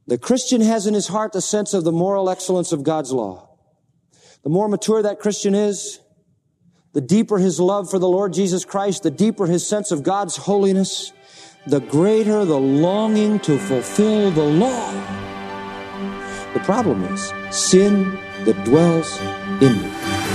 The Christian has in his heart the sense of the moral excellence of God's law. The more mature that Christian is, the deeper his love for the Lord Jesus Christ, the deeper his sense of God's holiness, the greater the longing to fulfill the law. The problem is sin that dwells in me.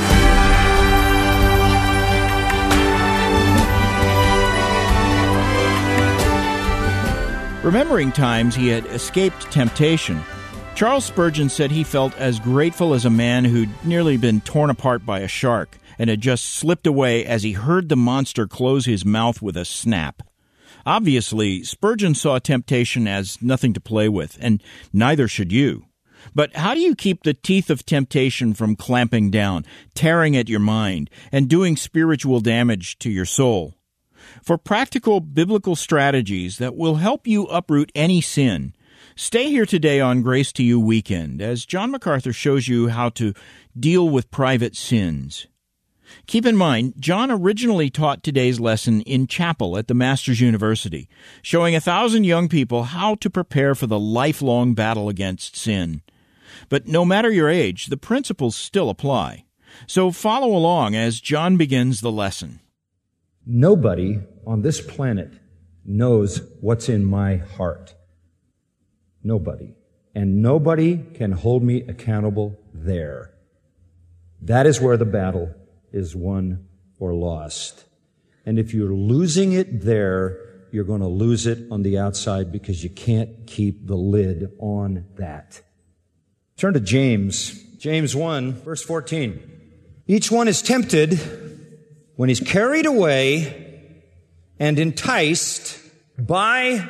Remembering times he had escaped temptation, Charles Spurgeon said he felt as grateful as a man who'd nearly been torn apart by a shark and had just slipped away as he heard the monster close his mouth with a snap. Obviously, Spurgeon saw temptation as nothing to play with, and neither should you. But how do you keep the teeth of temptation from clamping down, tearing at your mind, and doing spiritual damage to your soul? For practical biblical strategies that will help you uproot any sin, stay here today on Grace to You Weekend as John MacArthur shows you how to deal with private sins. Keep in mind, John originally taught today's lesson in chapel at the Masters University, showing 1,000 young people how to prepare for the lifelong battle against sin. But no matter your age, the principles still apply. So follow along as John begins the lesson. Nobody on this planet knows what's in my heart. Nobody. And nobody can hold me accountable there. That is where the battle is won or lost. And if you're losing it there, you're going to lose it on the outside because you can't keep the lid on that. Turn to James. James 1, verse 14. Each one is tempted when he's carried away and enticed by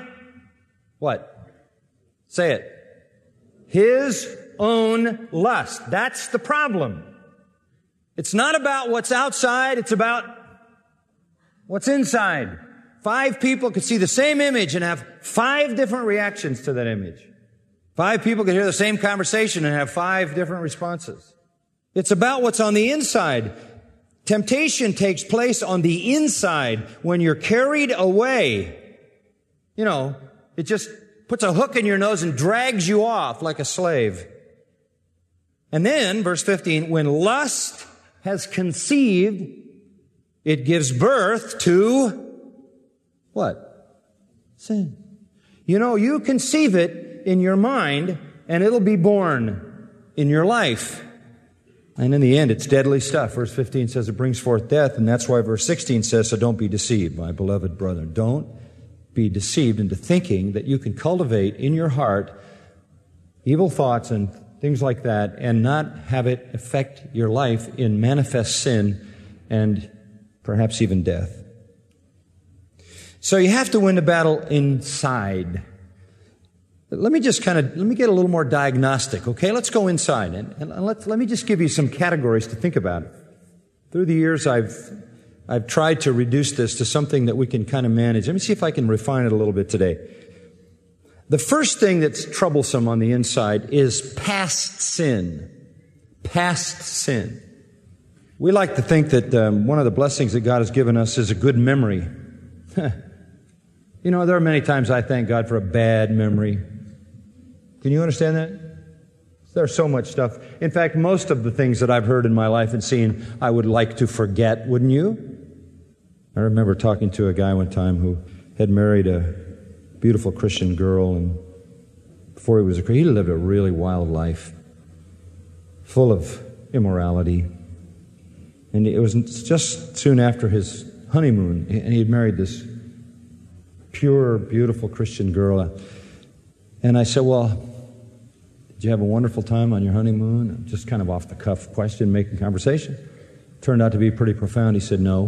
what? Say it. His own lust. That's the problem. It's not about what's outside, it's about what's inside. 5 people could see the same image and have 5 different reactions to that image. 5 people could hear the same conversation and have 5 different responses. It's about what's on the inside. Temptation takes place on the inside when you're carried away. You know, it just puts a hook in your nose and drags you off like a slave. And then, verse 15, when lust has conceived, it gives birth to what? Sin. You know, you conceive it in your mind and it'll be born in your life. And in the end, it's deadly stuff. Verse 15 says it brings forth death, and that's why verse 16 says, so don't be deceived, my beloved brother. Don't be deceived into thinking that you can cultivate in your heart evil thoughts and things like that and not have it affect your life in manifest sin and perhaps even death. So you have to win the battle inside. Let me get a little more diagnostic, okay? Let's go inside and let me just give you some categories to think about. Through the years, I've tried to reduce this to something that we can kind of manage. Let me see if I can refine it a little bit today. The first thing that's troublesome on the inside is past sin. Past sin. We like to think that one of the blessings that God has given us is a good memory. You know, there are many times I thank God for a bad memory. Can you understand that? There's so much stuff. In fact, most of the things that I've heard in my life and seen, I would like to forget, wouldn't you? I remember talking to a guy one time who had married a beautiful Christian girl, and before he was a Christian, he lived a really wild life, full of immorality. And it was just soon after his honeymoon, and he had married this pure, beautiful Christian girl. And I said, well, did you have a wonderful time on your honeymoon? Just kind of off the cuff question, making conversation. Turned out to be pretty profound. He said, no.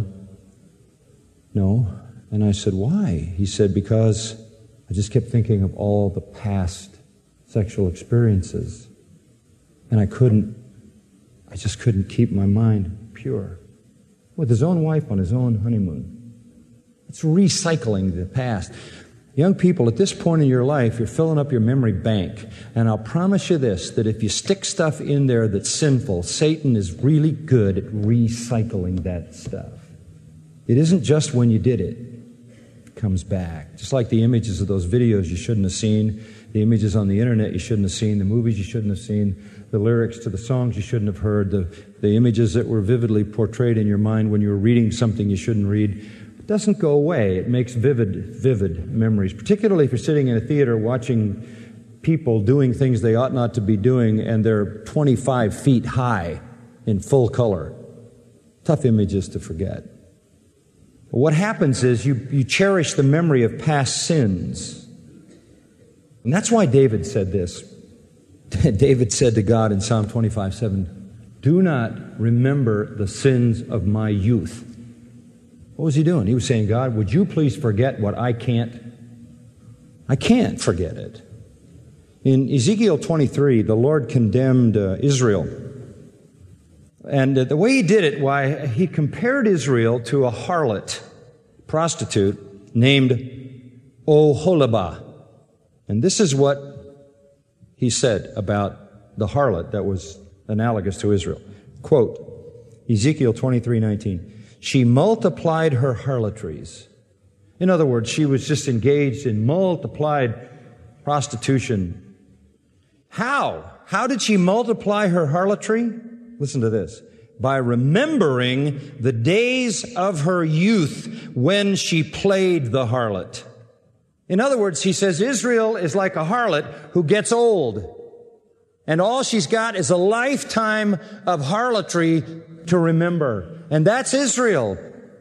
And I said, why? He said, because I just kept thinking of all the past sexual experiences. And I just couldn't keep my mind pure. With his own wife on his own honeymoon. It's recycling the past. Young people, at this point in your life, you're filling up your memory bank. And I'll promise you this, that if you stick stuff in there that's sinful, Satan is really good at recycling that stuff. It isn't just when you did it. It comes back. Just like the images of those videos you shouldn't have seen The images on the internet you shouldn't have seen, the movies you shouldn't have seen, the lyrics to the songs you shouldn't have heard, the images that were vividly portrayed in your mind when you were reading something you shouldn't read. It doesn't go away. It makes vivid memories, particularly if you're sitting in a theater watching people doing things they ought not to be doing and they're 25 feet high in full color. Tough images to forget. But what happens is you cherish the memory of past sins. And that's why David said this. David said to God in Psalm 25:7, "Do not remember the sins of my youth." What was he doing? He was saying, God, would you please forget what I can't forget it. In Ezekiel 23, the Lord condemned Israel. And the way he did it, why, he compared Israel to a harlot, prostitute, named Oholibah. And this is what he said about the harlot that was analogous to Israel. Quote, Ezekiel 23:19, "She multiplied her harlotries." In other words, she was just engaged in multiplied prostitution. How? How did she multiply her harlotry? Listen to this. By remembering the days of her youth when she played the harlot. In other words, he says Israel is like a harlot who gets old. And all she's got is a lifetime of harlotry to remember. And that's Israel.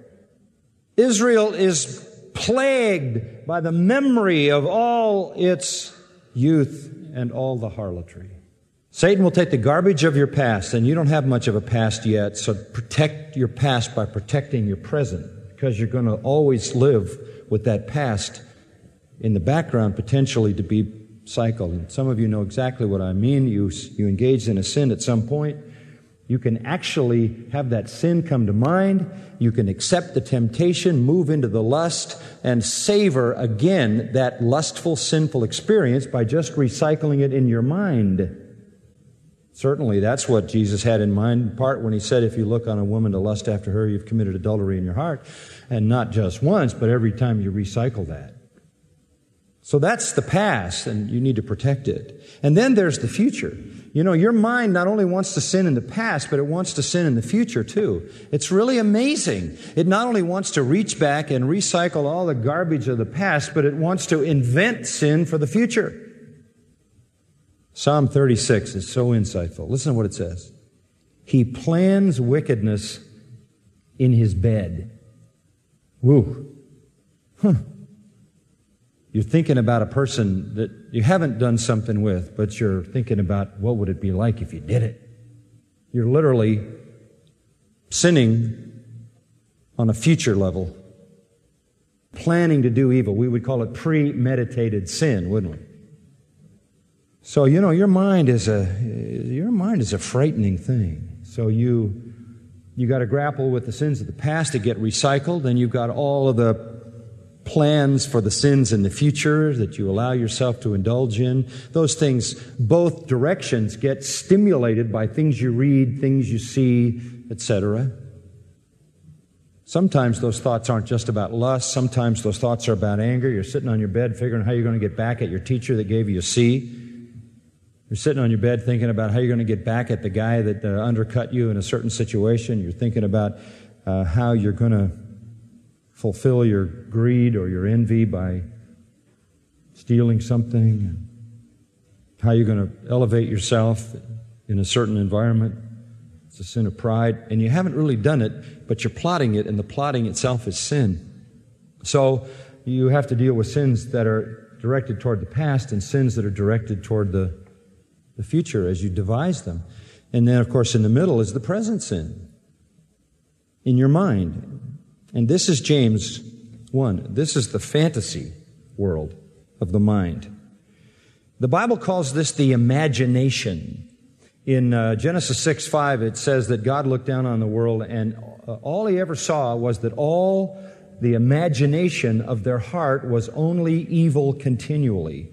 Israel is plagued by the memory of all its youth and all the harlotry. Satan will take the garbage of your past, and you don't have much of a past yet, so protect your past by protecting your present, because you're going to always live with that past in the background, potentially to be cycled. And some of you know exactly what I mean. You engaged in a sin at some point. You can actually have that sin come to mind. You can accept the temptation, move into the lust, and savor again that lustful, sinful experience by just recycling it in your mind. Certainly, that's what Jesus had in mind, in part when he said, if you look on a woman to lust after her, you've committed adultery in your heart. And not just once, but every time you recycle that. So that's the past, and you need to protect it. And then there's the future. You know, your mind not only wants to sin in the past, but it wants to sin in the future too. It's really amazing. It not only wants to reach back and recycle all the garbage of the past, but it wants to invent sin for the future. Psalm 36 is so insightful. Listen to what it says. He plans wickedness in his bed. Woo. You're thinking about a person that you haven't done something with, but you're thinking about what would it be like if you did it. You're literally sinning on a future level, planning to do evil. We would call it premeditated sin, wouldn't we? So, you know, your mind is a frightening thing. So you got to grapple with the sins of the past that get recycled, and you've got all of the plans for the sins in the future that you allow yourself to indulge in. Those things, both directions, get stimulated by things you read, things you see, etc. Sometimes those thoughts aren't just about lust. Sometimes those thoughts are about anger. You're sitting on your bed figuring how you're going to get back at your teacher that gave you a C. You're sitting on your bed thinking about how you're going to get back at the guy that undercut you in a certain situation. You're thinking about how you're going to fulfill your greed or your envy by stealing something, and how you're going to elevate yourself in a certain environment. It's a sin of pride, and you haven't really done it, but you're plotting it, and the plotting itself is sin. So you have to deal with sins that are directed toward the past and sins that are directed toward the future as you devise them. And then, of course, in the middle is the present sin in your mind. And this is James 1. This is the fantasy world of the mind. The Bible calls this the imagination. In Genesis 6:5, it says that God looked down on the world, and all he ever saw was that all the imagination of their heart was only evil continually.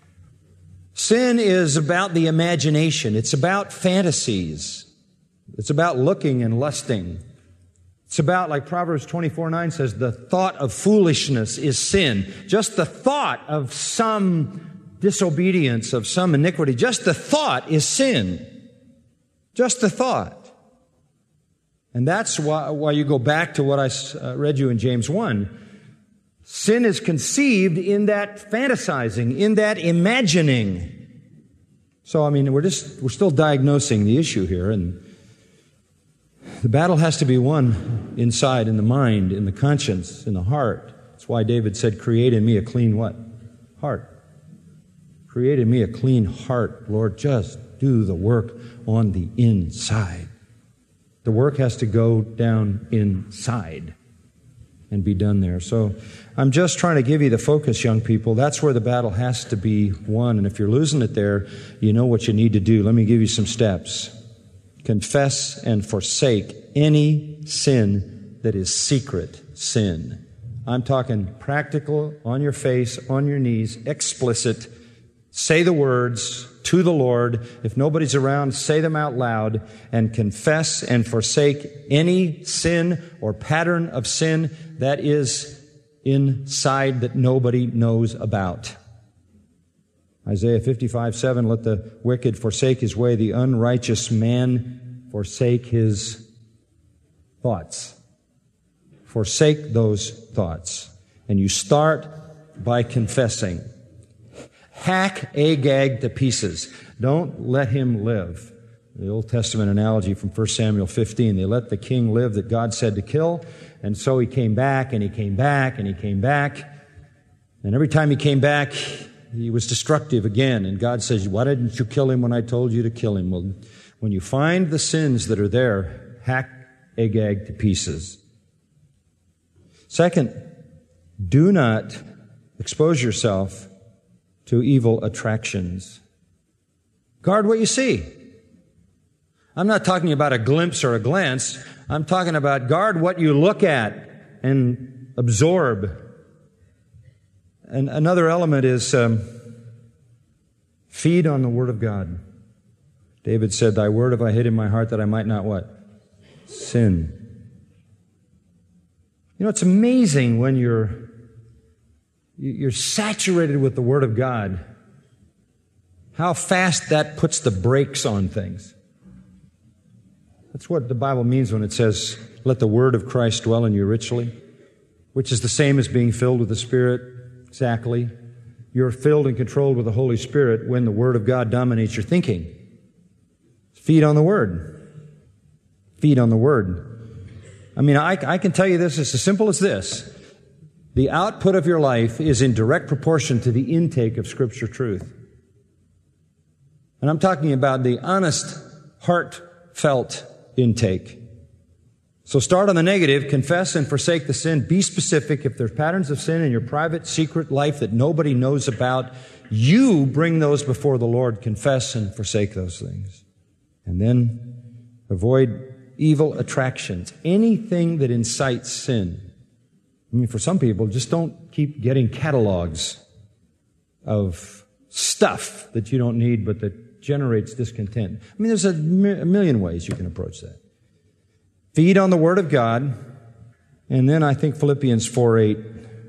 Sin is about the imagination. It's about fantasies. It's about looking and lusting. It's about, like Proverbs 24:9 says, the thought of foolishness is sin. Just the thought of some disobedience, of some iniquity. Just the thought is sin. Just the thought. And that's why you go back to what I read you in James 1. Sin is conceived in that fantasizing, in that imagining. So, I mean, we're still diagnosing the issue here, and the battle has to be won inside, in the mind, in the conscience, in the heart. That's why David said, create in me a clean what? Heart. Create in me a clean heart, Lord. Just do the work on the inside. The work has to go down inside and be done there. So I'm just trying to give you the focus, young people. That's where the battle has to be won. And if you're losing it there, you know what you need to do. Let me give you some steps. Confess and forsake any sin that is secret sin. I'm talking practical, on your face, on your knees, explicit. Say the words to the Lord. If nobody's around, say them out loud and confess and forsake any sin or pattern of sin that is inside that nobody knows about. Isaiah 55:7, let the wicked forsake his way, the unrighteous man forsake his thoughts. Forsake those thoughts. And you start by confessing. Hack Agag to pieces. Don't let him live. The Old Testament analogy from 1 Samuel 15. They let the king live that God said to kill. And so he came back, and he came back, and he came back. And every time he came back, he was destructive again. And God says, why didn't you kill him when I told you to kill him? Well, when you find the sins that are there, hack Agag to pieces. Second, do not expose yourself to evil attractions. Guard what you see. I'm not talking about a glimpse or a glance. I'm talking about guard what you look at and absorb. And another element is feed on the Word of God. David said, thy word have I hid in my heart that I might not what? Sin. You know, it's amazing when you're saturated with the Word of God, how fast that puts the brakes on things. That's what the Bible means when it says, let the Word of Christ dwell in you richly, which is the same as being filled with the Spirit. Exactly. You're filled and controlled with the Holy Spirit when the Word of God dominates your thinking. Feed on the Word. Feed on the Word. I mean, I can tell you this, it's as simple as this. The output of your life is in direct proportion to the intake of Scripture truth. And I'm talking about the honest, heartfelt intake. So start on the negative, confess and forsake the sin. Be specific. If there's patterns of sin in your private, secret life that nobody knows about, you bring those before the Lord. Confess and forsake those things. And then avoid evil attractions. Anything that incites sin. I mean, for some people, just don't keep getting catalogs of stuff that you don't need but that generates discontent. I mean, there's a million ways you can approach that. Feed on the Word of God, and then I think Philippians 4:8,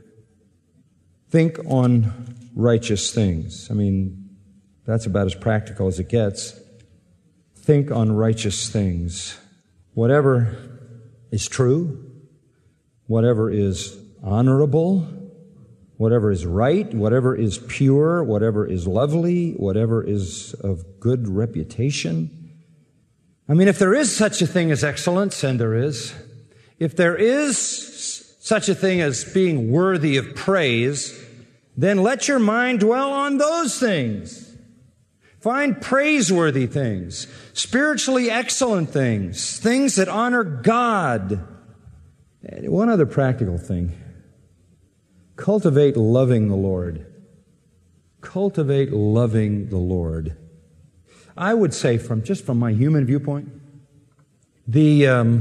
think on righteous things. I mean, that's about as practical as it gets. Think on righteous things. Whatever is true, whatever is honorable, whatever is right, whatever is pure, whatever is lovely, whatever is of good reputation. I mean, if there is such a thing as excellence, and there is, if there is such a thing as being worthy of praise, then let your mind dwell on those things. Find praiseworthy things, spiritually excellent things, things that honor God. One other practical thing. Cultivate loving the Lord. Cultivate loving the Lord. I would say from my human viewpoint, the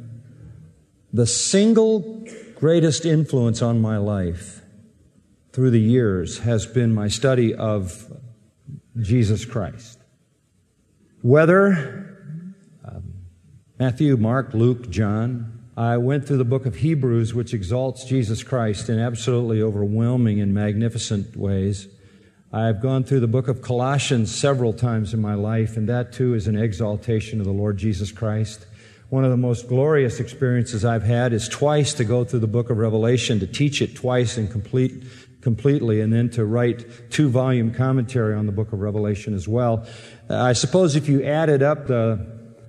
single greatest influence on my life through the years has been my study of Jesus Christ. Whether Matthew, Mark, Luke, John, I went through the book of Hebrews, which exalts Jesus Christ in absolutely overwhelming and magnificent ways. I've gone through the book of Colossians several times in my life, and that too is an exaltation of the Lord Jesus Christ. One of the most glorious experiences I've had is twice to go through the book of Revelation, to teach it twice and completely, and then to write 2-volume commentary on the book of Revelation as well. I suppose if you added up the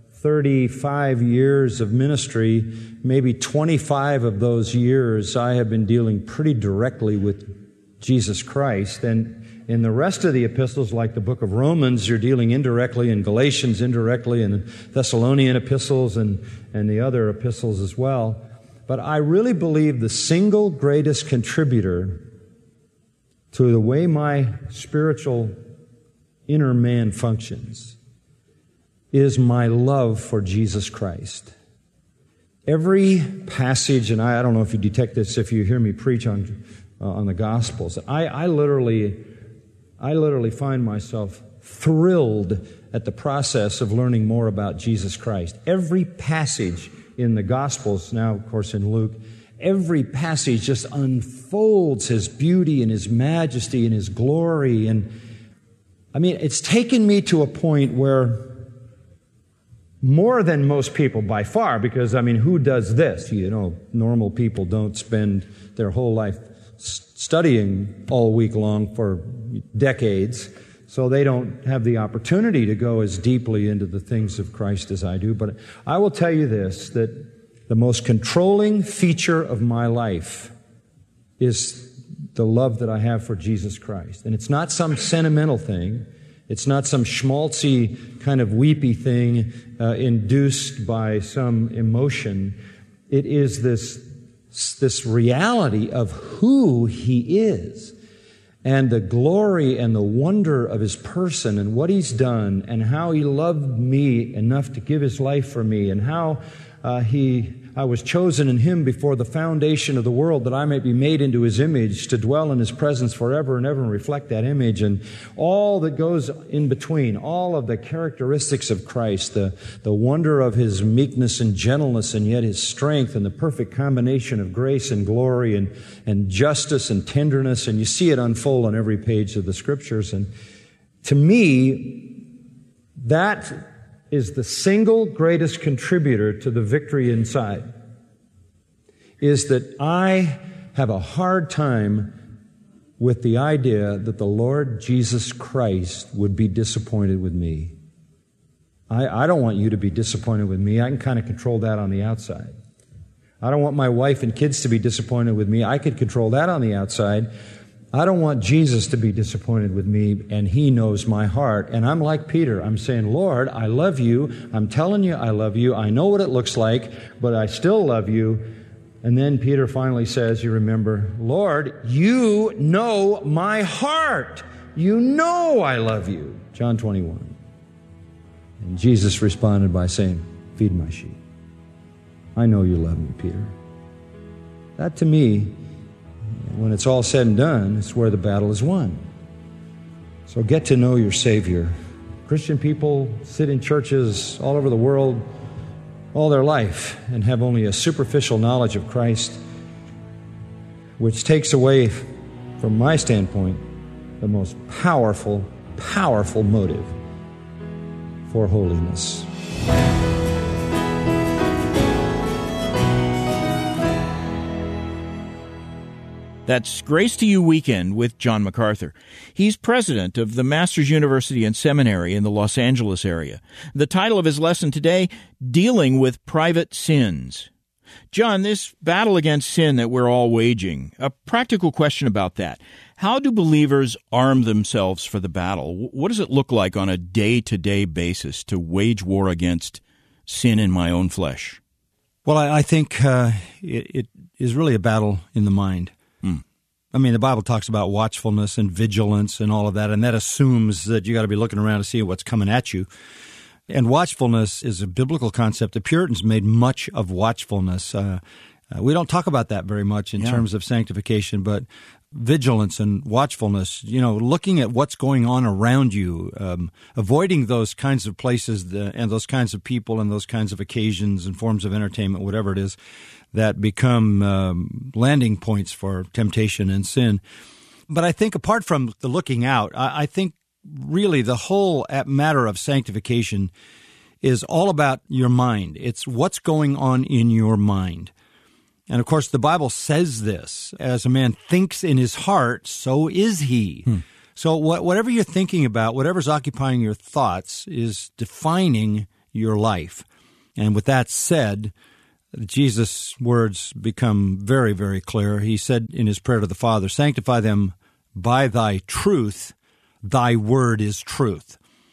35 years of ministry, maybe 25 of those years I have been dealing pretty directly with Jesus Christ. And in the rest of the epistles, like the book of Romans, you're dealing indirectly, in Galatians indirectly, and Thessalonian epistles and the other epistles as well. But I really believe the single greatest contributor to the way my spiritual inner man functions is my love for Jesus Christ. Every passage, and I don't know if you detect this if you hear me preach on the Gospels, I literally find myself thrilled at the process of learning more about Jesus Christ. Every passage in the Gospels, now of course in Luke, every passage just unfolds His beauty and His majesty and His glory. And I mean, it's taken me to a point where more than most people by far, because I mean, who does this? You know, normal people don't spend their whole life studying all week long for decades, so they don't have the opportunity to go as deeply into the things of Christ as I do. But I will tell you this, that the most controlling feature of my life is the love that I have for Jesus Christ. And it's not some sentimental thing. It's not some schmaltzy kind of weepy thing induced by some emotion. It is this reality of who He is and the glory and the wonder of His person and what He's done and how He loved me enough to give His life for me and how I was chosen in Him before the foundation of the world that I might be made into His image, to dwell in His presence forever and ever and reflect that image, and all that goes in between, all of the characteristics of Christ, the wonder of His meekness and gentleness and yet His strength, and the perfect combination of grace and glory and justice and tenderness, and you see it unfold on every page of the Scriptures. And to me, that is the single greatest contributor to the victory inside, is that I have a hard time with the idea that the Lord Jesus Christ would be disappointed with me. I don't want you to be disappointed with me. I can kind of control that on the outside. I don't want my wife and kids to be disappointed with me. I could control that on the outside. I don't want Jesus to be disappointed with me, and He knows my heart. And I'm like Peter. I'm saying, Lord, I love you. I'm telling you I love you. I know what it looks like, but I still love you. And then Peter finally says, you remember, Lord, you know my heart. You know I love you. John 21. And Jesus responded by saying, feed my sheep. I know you love me, Peter. That to me, when it's all said and done, it's where the battle is won. So get to know your Savior. Christian people sit in churches all over the world all their life and have only a superficial knowledge of Christ, which takes away, from my standpoint, the most powerful motive for holiness. That's Grace to You Weekend with John MacArthur. He's president of the Masters University and Seminary in the Los Angeles area. The title of his lesson today, Dealing with Private Sins. John, this battle against sin that we're all waging, a practical question about that. How do believers arm themselves for the battle? What does it look like on a day-to-day basis to wage war against sin in my own flesh? Well, I think it is really a battle in the mind. I mean, the Bible talks about watchfulness and vigilance and all of that, and that assumes that you got to be looking around to see what's coming at you. And watchfulness is a biblical concept. The Puritans made much of watchfulness. We don't talk about that very much in terms of sanctification, but vigilance and watchfulness, looking at what's going on around you, avoiding those kinds of places and those kinds of people and those kinds of occasions and forms of entertainment, whatever it is, that become landing points for temptation and sin. But I think apart from the looking out, I think really the whole matter of sanctification is all about your mind. It's what's going on in your mind. And of course, the Bible says this, as a man thinks in his heart, so is he. So whatever you're thinking about, whatever's occupying your thoughts is defining your life. And with that said, Jesus' words become very, very clear. He said in his prayer to the Father, "Sanctify them by thy truth, thy word is truth."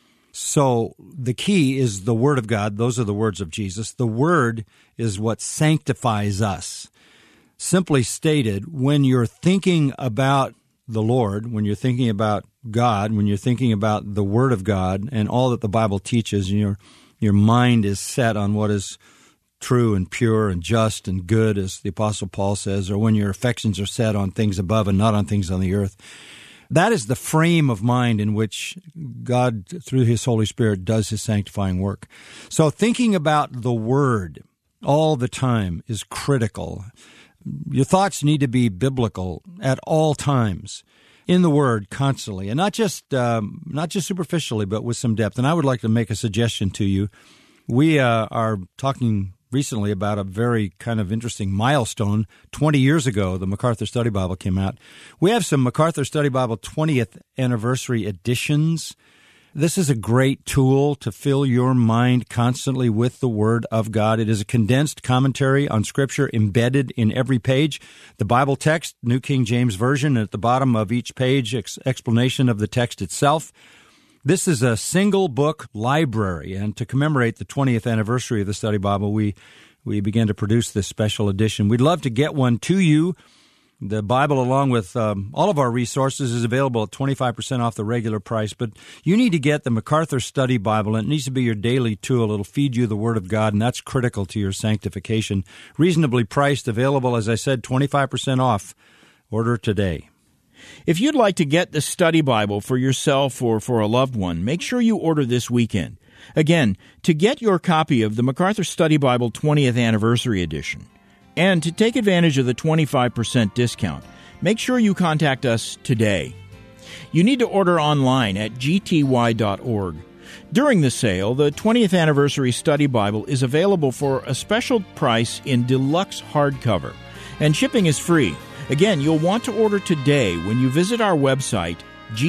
So the key is the Word of God. Those are the words of Jesus. The Word is what sanctifies us. Simply stated, when you're thinking about the Lord, when you're thinking about God, when you're thinking about the Word of God and all that the Bible teaches, and your mind is set on what is true and pure and just and good, as the Apostle Paul says, or when your affections are set on things above and not on things on the earth, that is the frame of mind in which God, through His Holy Spirit, does His sanctifying work. So thinking about the Word all the time is critical. Your thoughts need to be biblical at all times, in the Word constantly, and not just superficially, but with some depth. And I would like to make a suggestion to you. We are talking recently about a very kind of interesting milestone. 20 years ago, the MacArthur Study Bible came out. We have some MacArthur Study Bible 20th anniversary editions. This is a great tool to fill your mind constantly with the Word of God. It is a condensed commentary on Scripture embedded in every page. The Bible text, New King James Version, at the bottom of each page, explanation of the text itself. This is a single book library, and to commemorate the 20th anniversary of the Study Bible, we began to produce this special edition. We'd love to get one to you. The Bible, along with all of our resources, is available at 25% off the regular price, but you need to get the MacArthur Study Bible, and it needs to be your daily tool. It'll feed you the Word of God, and that's critical to your sanctification. Reasonably priced, available, as I said, 25% off. Order today. If you'd like to get the Study Bible for yourself or for a loved one, make sure you order this weekend. Again, to get your copy of the MacArthur Study Bible 20th Anniversary Edition, and to take advantage of the 25% discount, make sure you contact us today. You need to order online at gty.org. During the sale, the 20th Anniversary Study Bible is available for a special price in deluxe hardcover, and shipping is free. Again, you'll want to order today when you visit our website,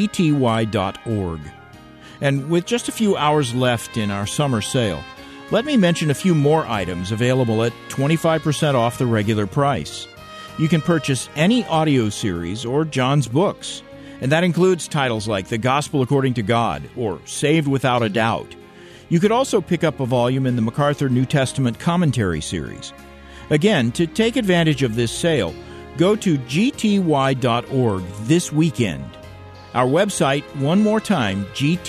gty.org. And with just a few hours left in our summer sale, let me mention a few more items available at 25% off the regular price. You can purchase any audio series or John's books, and that includes titles like The Gospel According to God or Saved Without a Doubt. You could also pick up a volume in the MacArthur New Testament Commentary series. Again, to take advantage of this sale, go to gty.org this weekend. Our website, one more time,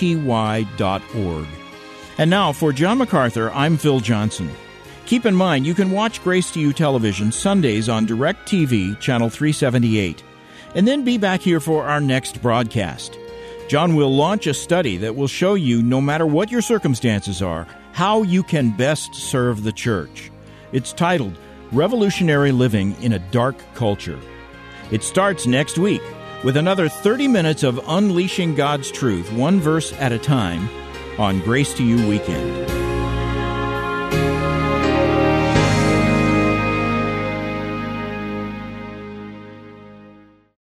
gty.org. And now, for John MacArthur, I'm Phil Johnson. Keep in mind, you can watch Grace to You television Sundays on DirecTV, Channel 378, and then be back here for our next broadcast. John will launch a study that will show you, no matter what your circumstances are, how you can best serve the church. It's titled, Revolutionary Living in a Dark Culture. It starts next week with another 30 minutes of unleashing God's truth, one verse at a time, on Grace to You Weekend.